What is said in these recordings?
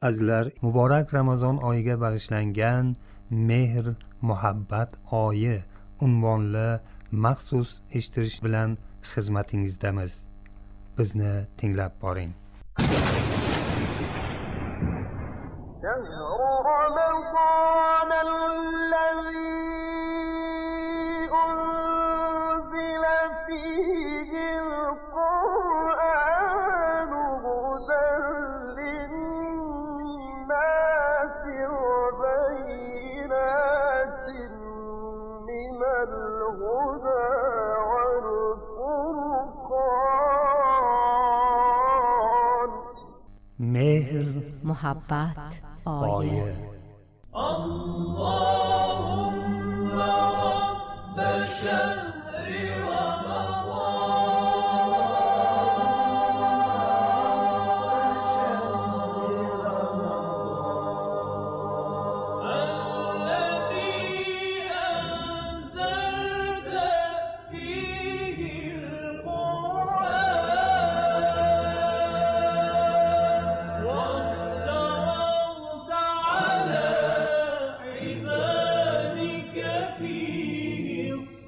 Azizlar, muborak Ramazon oyiga bag'ishlangan Mehr muhabbat oyi unvonli maxsus eshittirish bilan xizmatingizdamiz. Bizni tinglab boring. Mehr محبت oyi. اللهم رب شهر رمضان الذي أنزلت فيه القرآن وافترضت على عبادك فيه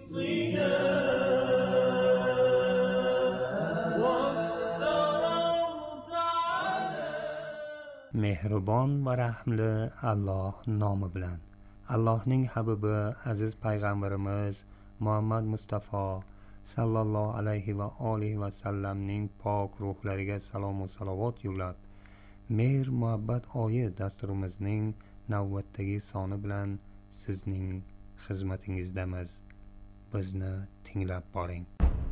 الصيام وافترضت على Mehribon va rahmli Alloh nomi bilan. Allohning habibi aziz payg'ambarimiz Muhammad Mustafa sallallohu alayhi va alihi va sallamning pok ruhlariga salom va salovat yo'llab, Mehr muhabbat oyi dasturimizning navbatdagi soni bilan sizning xizmatingizdamiz. Bizni tinglab boring.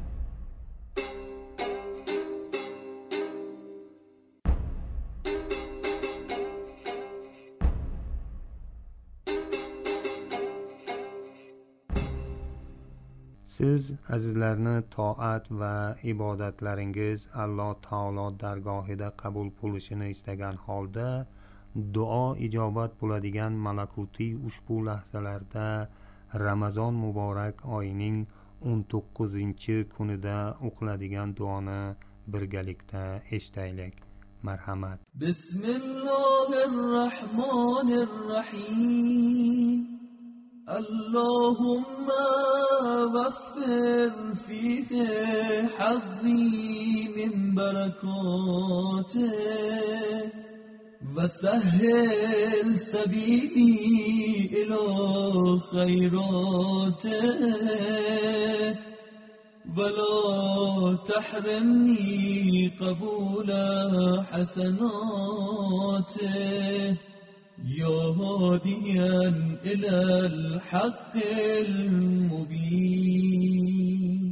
Siz azizlarni toat va ibodatlaringiz Alloh taolo dargohida qabul bo'lishini istagan holda duo ijobat bo'ladigan malakutiy ushbu lahzalarda Ramazon muborak oyining 19-kunida o'qiladigan duoni birgalikda eshitaylik. Marhamat. Bismillahirrahmanirrahim. اللهم وفر فيه حظي من بركاته وسهل سبيلي إلى خيراته ولا تحرمني قبول حسناته يا هاديا إلى الحق المبين.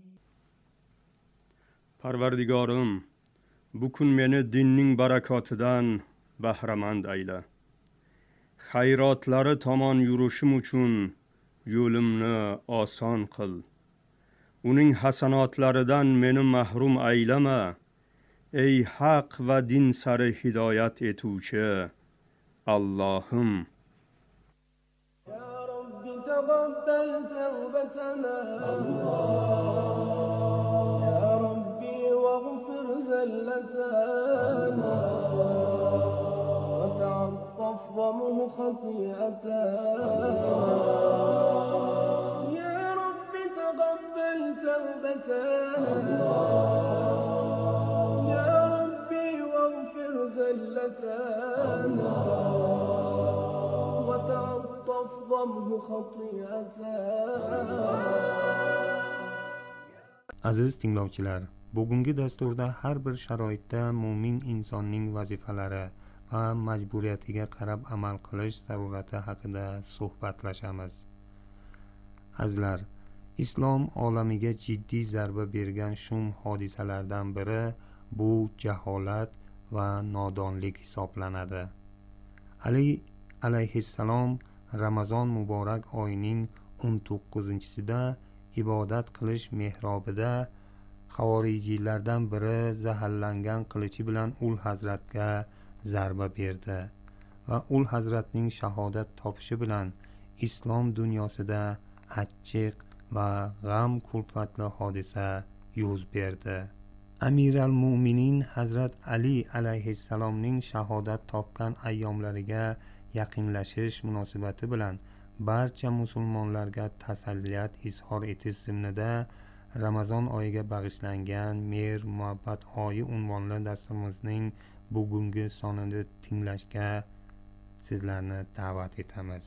Parvardigorim, bu kun meni dinning barakotidan bahramand ayla. Xayrotlari tomon yurishim uchun yo'limni oson qil. Uning hasanotlaridan meni mahrum aylama. Ey haq va din sari hidoyat etuvchi Allohim. يا رب تقبل توبتنا يا ربي واغفر زلتنا وتعطف ومه خطيئتنا يا رب تقبل توبتنا يا ربي واغفر زلتنا وتعطف ضمه خطيئتنا. Aziz tinglovchilar, bugungi dasturda har bir sharoitda mu'min insonning vazifalari va majburiyatiga qarab amal qilish zarurati haqida suhbatlashamiz. Azizlar, islom olamiga jiddiy zarba bergan shum hodisalardan biri bu jaholat va nodonlik hisoblanadi. Ali alayhissalom Ramazon muborak oyining 19-sida ibodat qilish mehrobida xavorijiylardan biri zaharlangan qilichi bilan ul hazratga zarba berdi va ul hazratning shahodat topishi bilan islom dunyosida achchiq va g'am kulfatli hodisa yuz berdi. Amiral Mu'minin Hazrat Ali alayhissalomning shahodat topgan ayyomlariga yaqinlashish munosabati bilan barcha musulmonlarga tasalliyat izhor etish zimnida Ramazon oyiga bag'ishlangan Mehr muhabbat oyi unvonli dasturimizning bugungi sonini tinglashga sizlarni da'vat etamiz.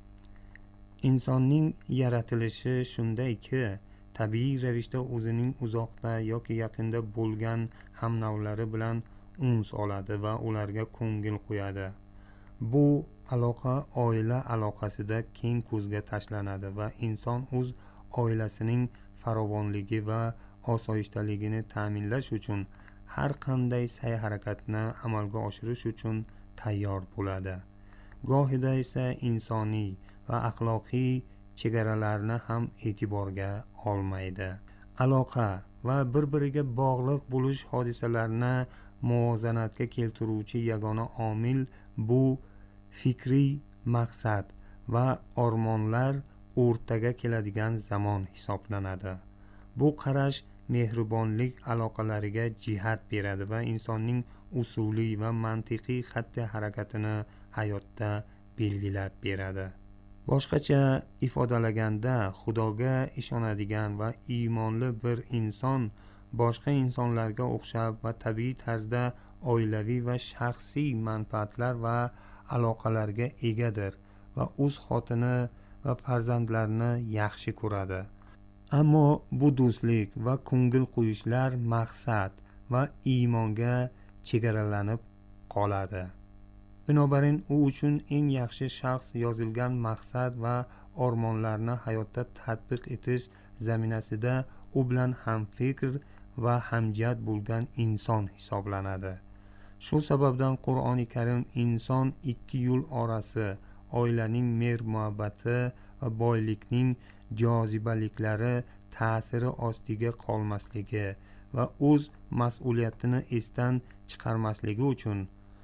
Insonning yaratilishi shundayki, tabiiy ravishda o'zining uzoqda yoki yaqinda bo'lgan hamnavlari bilan uns oladi va ularga ko'ngil qo'yadi. Bu aloqa oila aloqasida keng ko'zga tashlanadi va inson o'z oilasining farovonligi va osoyishtaligini ta'minlash uchun har qanday sa'y-harakatni amalga oshirish uchun tayyor bo'ladi. Gohida esa insoniy va axloqiy chegaralarni ham e'tiborga olmaydi. Aloqa va bir-biriga bog'liq bo'lish hodisalarini muvozanatga keltiruvchi yagona omil bu fikriy maqsad va armonlar o'rtaga keladigan zamon hisoblanadi. Bu qarash mehribonlik aloqalariga jihat beradi va insonning usuliy va mantiqiy xatti harakatini hayotda belgilab beradi. Boshqacha ifodalaganda, Xudoga ishonadigan va iymonli bir inson boshqa insonlarga o'xshab va tabiiy tarzda oilaviy va shaxsiy manfaatlar va aloqalarga egadir va o'z xotini va farzandlarini yaxshi ko'radi. Ammo bu do'stlik va ko'ngil qo'yishlar maqsad va iymonga chegaralanib qoladi. Binobarin u uchun eng yaxshi shaxs yozilgan maqsad va armonlarni hayotda tatbiq etish zaminasida u bilan hamfikr va hamjihat bo'lgan inson hisoblanadi. Shu sababdan Qur'oni Karim inson ikki yo'l orasi, oilaning mehr muhabbati va boylikning jozibaliklari ta'siri ostiga qolmasligi va o'z mas'uliyatini esdan chiqarmasligi uchun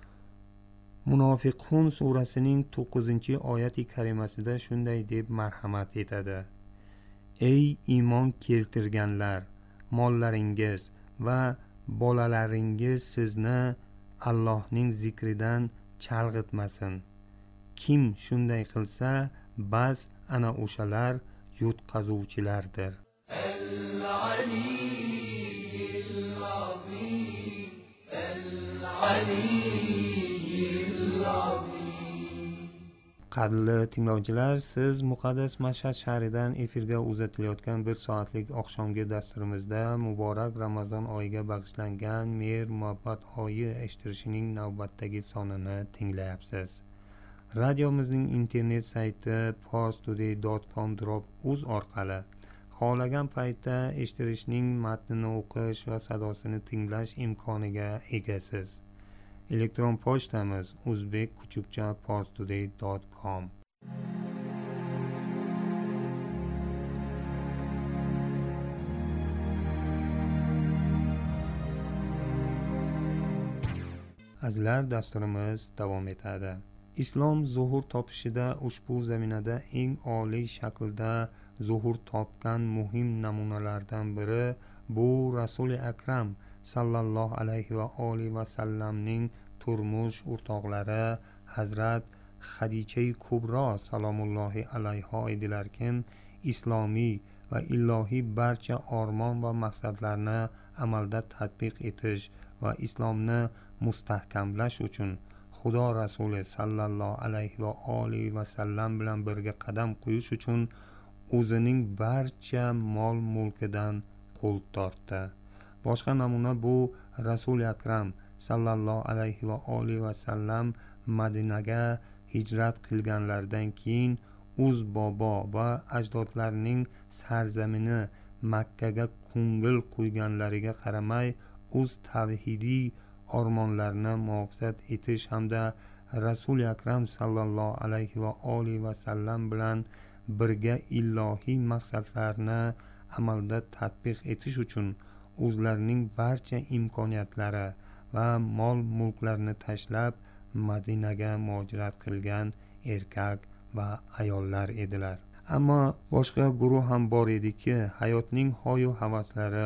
Munofiqun surasining 9-oyati karimasida shunday deb marhamat etadi: Ey iymon keltirganlar, mollaringiz va bolalaringiz sizni Allohning zikridan chalg'itmasin. Kim shunday qilsa, bas ana o'shalar yutqazuvchilardir. Qadrli tinglovchilar, siz muqaddas Mashhad shahridan efirga uzatilayotgan 1 soatlik oqshomgi dasturimizda muborak Ramazon oyiga bag'ishlangan Mehr muhabbat oyi eshittirishining navbatdagi sonini tinglayapsiz. Radiomizning internet sayti parstoday.com/uz orqali xohlagan paytda eshittirishning matnini o'qish va sadosini tinglash imkoniga egasiz. Elektron pochtamiz uzbek-parstoday.com. Azlar dasturimiz davom etadi. Islom zuhur topishida ushbu zaminada eng oliy shaklda zuhur topgan muhim namunalardan biri bu Rasuli Akram sallallohu alayhi va olihi va sallamning turmush o'rtoqlari Hazrat Xadicha Kubro salomullohi alayha edilarkim, islomiy va ilohiy barcha armon va maqsadlarni amalda tatbiq etish va islomni mustahkamlash uchun Xudo Rasuli sallallohu alayhi va olihi va sallam bilan birga qadam qo'yish uchun o'zining barcha mol mulkidan qo'l tortdi. Boshqa namuna bu Rasuli Akram sallallohu alayhi va olihi va sallam Madinaga hijrat qilganlaridan keyin o'z bobo va ajdodlarining sarzamini Makkaga ko'ngil qo'yganlariga qaramay o'z tavhidiy armonlarini muvaffaqiyat etish hamda Rasuli Akram sallallohu alayhi va olihi va sallam bilan birga ilohiy maqsadlarni amalda tatbiq etish uchun o'zlarining barcha imkoniyatlari va mol mulklarini tashlab Madinaga muhojirat qilgan erkak va ayollar edilar. Ammo boshqa guruh ham bor ediki, hayotning hoyu havaslari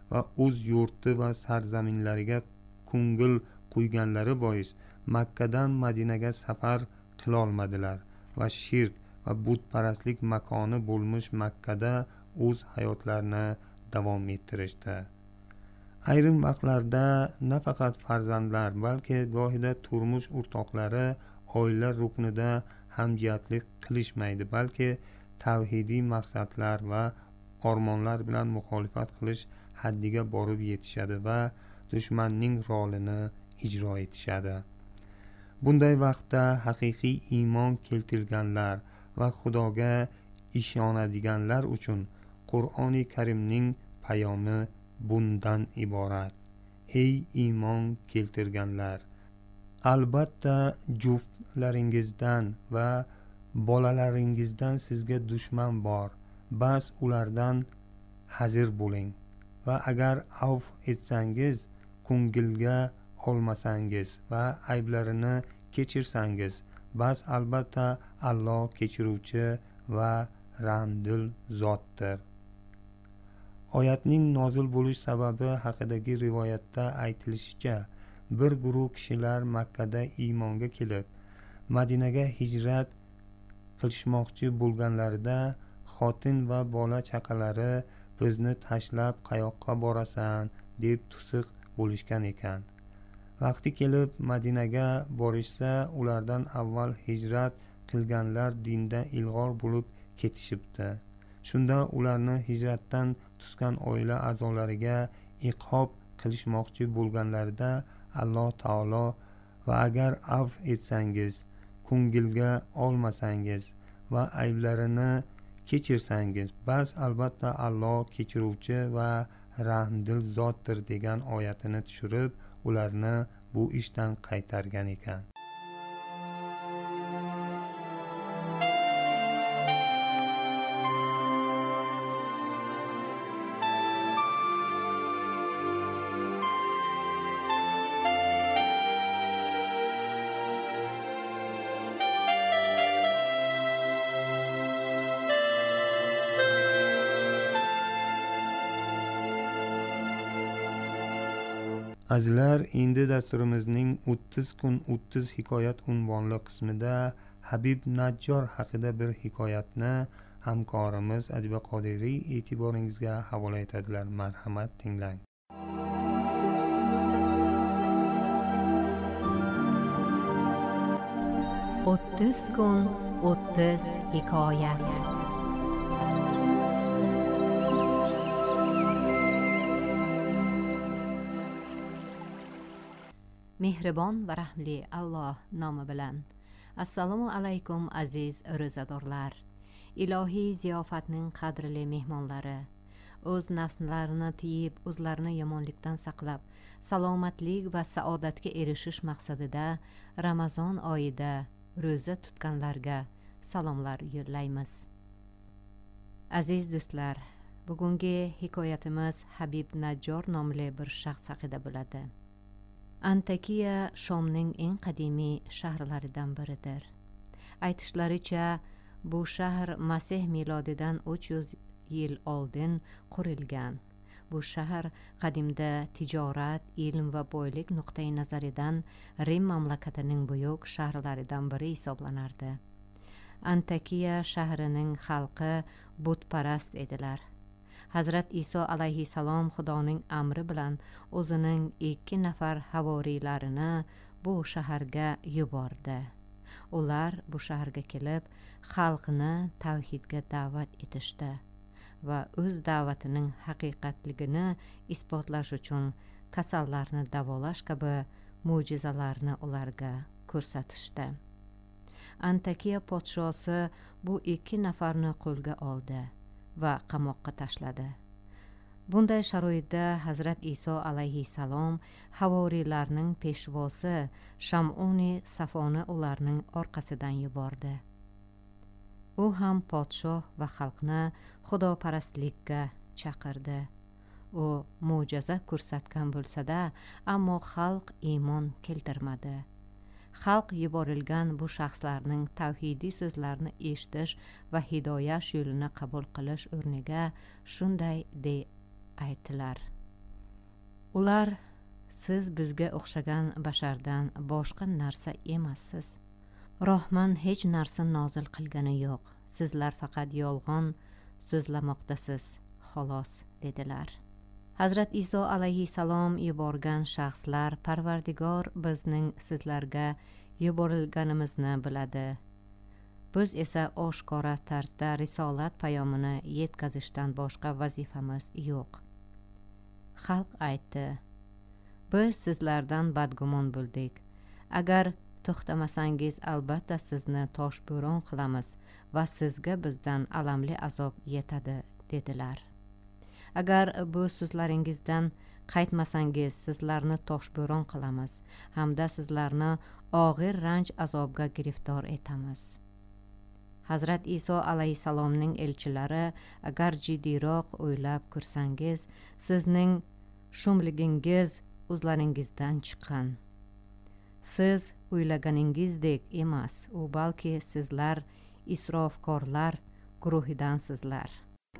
va o'z yurti va sarzaminlariga ko'ngil qo'yganlari bois Makkadan Madinaga safar qilolmadilar va shirk va butparastlik makoni bo'lmish Makkada o'z hayotlarini davom ettirishdi. Ayrim vaqtlarda nafaqat farzandlar, balki gohida turmush o'rtoqlari oila ruknida hamjihatlik qilishmaydi, balki tavhidiy maqsadlar va ormonlar bilan muxolifat qilish haddiga borib yetishadi va dushmanning rolini ijro etishadi. Bunday vaqtda haqiqiy iymon keltirganlar va Xudoga ishonadiganlar uchun Qur'oni Karimning payomi bundan iborat: ey iymon keltirganlar, albatta juftlaringizdan va bolalaringizdan sizga dushman bor, bas ulardan hazir bo'ling va agar avf etsangiz, ko'ngilga olmasangiz va ayblarini kechirsangiz, bas albatta Alloh kechiruvchi va rahmdil zotdir. Oyatning nozil bo'lish sababi haqidagi rivoyatda aytilishicha, bir guruh kishilar Makkada iymonga kelib, Madinaga hijrat qilishmoqchi bo'lganlarida xotin va bola chaqalari bizni tashlab qayoqqa borasan deb tusiq bo'lishgan ekan. Vaqti kelib Madinaga borishsa, ulardan avval hijrat qilganlar dinda ilg'or bo'lib ketishibdi. Shunda ularni hijratdan tusgan oila a'zolariga iqob qilishmoqchi bo'lganlarida Alloh taolo va agar avf etsangiz, ko'ngilga olmasangiz va ayblarini kechirsangiz, bas albatta Alloh kechiruvchi va rahmdil zotdir degan oyatini tushirib, ularni bu ishdan qaytargan ekan. Azizlar, endi dasturimizning 30 kun 30 hikoyat unvonli qismida Habib Najjor haqida bir hikoyatni hamkorimiz Adiba Qodiriy e'tiboringizga havola etadilar. Marhamat, tinglang. O'ttiz kun 30 hikoyat. Mehribon va rahmli Alloh nomi bilan. Assalomu alaykum aziz ro'zadorlar. Ilohiy ziyofatning qadrli mehmonlari, o'z nafslarini tiyib, o'zlarini yomonlikdan saqlab, salomatlik va saodatga erishish maqsadida Ramazon oyida ro'za tutganlarga salomlar yo'llaymiz. Aziz do'stlar, bugungi hikoyatimiz Habib Najjor nomli bir shaxs haqida bo'ladi. Antakiya Shomning eng qadimiy shaharlaridan biridir. Aytishlaricha, bu shahar Masih milodidan 300 yil oldin qurilgan. Bu shahar qadimda tijorat, ilm va boylik nuqtai nazaridan Rim mamlakatining buyuk shaharlaridan biri hisoblanardi. Antakiya shahrining xalqi butparast edilar. Hazrat Iso alayhissalom Xudoning amri bilan o'zining 2 nafar havoriylarini bu shaharga yubordi. Ular bu shaharga kelib, xalqni tavhidga da'vat etishdi va o'z da'vatining haqiqatligini isbotlash uchun kasallarni davolash kabi mo'jizalarni ularga ko'rsatishdi. Antakiya podshosi bu 2 nafarni qo'lga oldi va qamoqqa tashladi. Bunday sharoitda Hazrat Iso alayhissalom havoriylarning peshvosi Shamuni Safoni ularning orqasidan yubordi. U ham podshoh va xalqni xudoparastlikka chaqirdi. U mo'jiza ko'rsatgan bo'lsa-da, ammo xalq iymon keltirmadi. Xalq yuborilgan bu shaxslarning tavhidiy so'zlarini eshitish va hidoyat yo'lini qabul qilish o'rniga shunday deb aytdilar: Ular siz bizga o'xshagan bashardan boshqa narsa emassiz. Rohman hech narsa nozil qilgani yo'q. Sizlar faqat yolg'on so'zlamoqdasiz, xolos, dedilar. Hazrat Iso alayhissalom yuborgan shaxslar Parvardigor bizning sizlarga yuborilganimizni biladi. Biz esa oshkora tarzda risolat payomini yetkazishdan boshqa vazifamiz yo'q. Xalq aytdi: biz sizlardan badgumon bo'ldik. Agar to'xtamasangiz albatta sizni toshbo'ron qilamiz va sizga bizdan alamli azob yetadi, dedilar. Agar bu so'zlaringizdan qaytmasangiz sizlarni toshbo'ron qilamiz hamda sizlarni og'ir ranj azobga giriftor etamiz. Hazrat Iso alayhissalomning elchilari: agar jiddiyroq o'ylab ko'rsangiz, sizning shumligingiz o'zlaringizdan chiqqan. Siz o'ylaganingizdek emas, u balki sizlar isrofkorlar guruhidansizlar.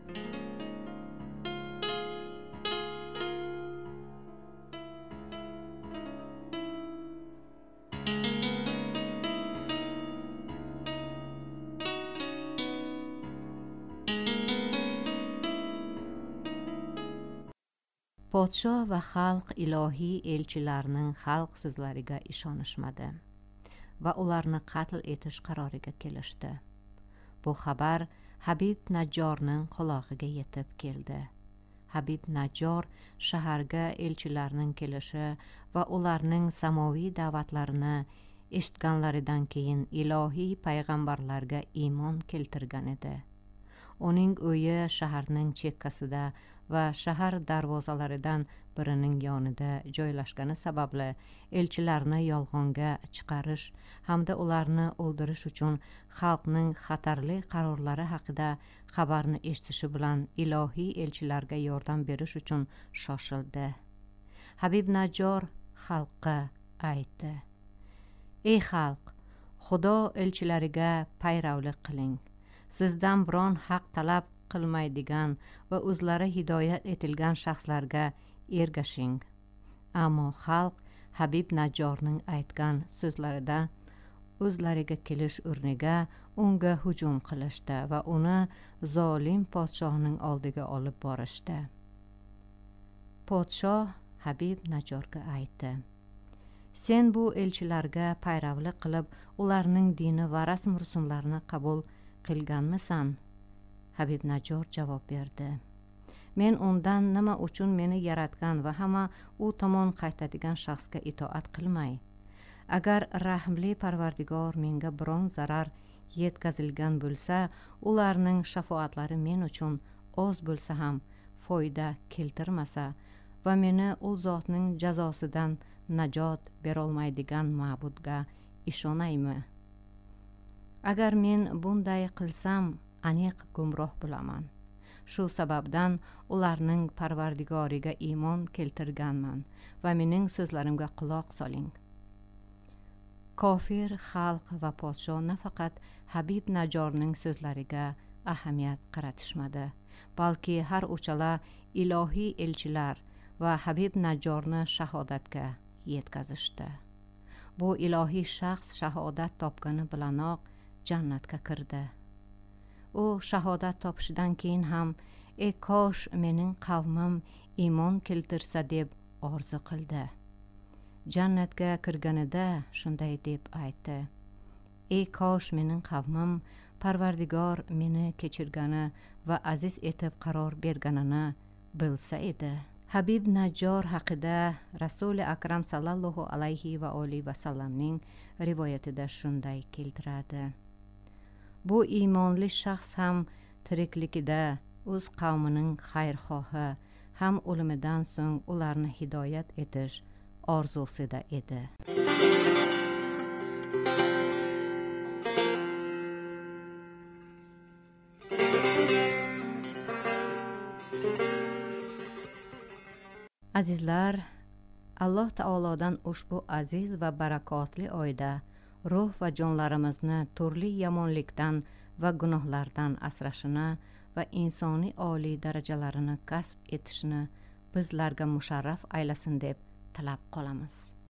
Podsho va xalq ilohiy elchilarning xalq so'zlariga ishonishmadi va ularni qatl etish qaroriga kelishdi. Bu xabar Habib Najjorning qulog'iga yetib keldi. Habib Najjor shaharga elchilarning kelishi va ularning samoviy da'vatlarini eshitganlaridan keyin ilohiy payg'ambarlarga iymon keltirgan edi. Uning uyi shaharning chekkasida va shahar darvozalaridan birining yonida joylashgani sababli elchilarni yolg'onga chiqarish hamda ularni o'ldirish uchun xalqning xatarli qarorlari haqida xabarni eshitishi bilan ilohiy elchilarga yordam berish uchun shoshildi. Habib Najjor xalqqa aytdi: ey xalq, Xudo elchilariga payravlik qiling. Sizdan biron haq talab qilmaydigan va o'zlari hidoyat etilgan shaxslarga ergashing. Ammo xalq Habib Najjorning aytgan so'zlarida o'zlariga kelish o'rniga unga hujum qilishdi va uni zolim podshohning oldiga olib borishdi. Podshoh Habib Najjorga aytdi: sen bu elchilarga payravlik qilib ularning dini va rasm-rusumlarini qabul qilganmisan? Habib Najjor javob berdi: men undan nima uchun meni yaratgan va hamma u tomon qaytadigan shaxsga itoat qilmay, agar rahmli Parvardigor menga biron zarar yetkazilgan bo'lsa, ularning shafoatlari men uchun oz bo'lsa ham foyda keltirmasa va meni u zotning jazosidan najot berolmaydigan ma'budga ishonaymi? Agar men bunday qilsam, aniq gumroh bo'laman. Shu sababdan ularning Parvardigoriga iymon keltirganman va mening so'zlarimga quloq soling. Kofir xalq va podsho nafaqat Habib Najjorning so'zlariga ahamiyat qaratishmadi, balki har uchala ilohiy elchilar va Habib Najjorni shahodatga yetkazishdi. Bu ilohiy shaxs shahodat topgani bilanoq jannatga kirdi. U shahodat topishidan keyin ham ey kosh mening qavmim iymon keltirsa deb orzu qildi. Jannatga kirganida shunday deb aytdi: ey kosh mening qavmim Parvardigor meni kechirgani va aziz etib qaror berganini bilsa edi. Habib Najjor haqida Rasuli Akram sallallohu alayhi va olihi vasallamning rivoyatida shunday keltiradi: bu iymonli shaxs ham tirikligida o'z qavmining xayrxohi, ham o'limidan so'ng ularni hidoyat etish orzusida edi. Azizlar, Alloh taolodan ushbu aziz va barakotli oyda ruh va jonlarimizni turli yomonlikdan va gunohlardan asrashini va insoniy oliy darajalarini kasb etishni bizlarga musharraf aylasin deb tilab qolamiz.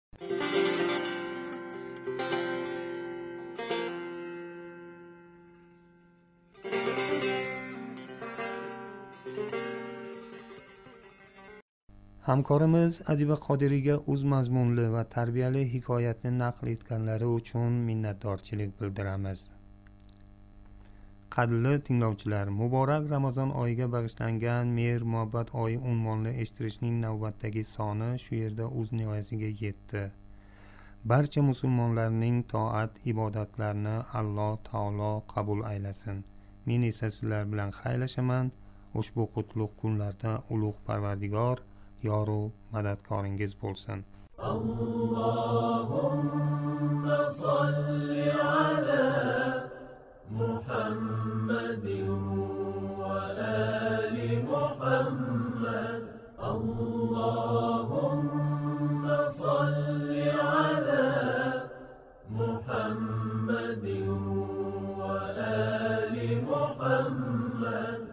Hamkorimiz Adiba Qodiriyga o'z mazmunli va tarbiyali hikoyatni naql etganlari uchun minnatdorchilik bildiramiz. Qadrli tinglovchilar, muborak Ramazon oyiga bag'ishlangan Mehr muhabbat oyi unvonli eshittirishning navbatdagi soni shu yerda o'z nihoyasiga yetdi. Barcha musulmonlarning toat ibodatlarini Alloh taolo qabul aylasin. Men esa sizlar bilan xayrlashaman. Ushbu qutlug' kunlarda ulug' Parvardigor yoru madadkoringiz bo'lsin. Allahumma salli ala Muhammadin wa ali Muhammad. Allahumma salli ala Muhammadin wa ali Muhammad.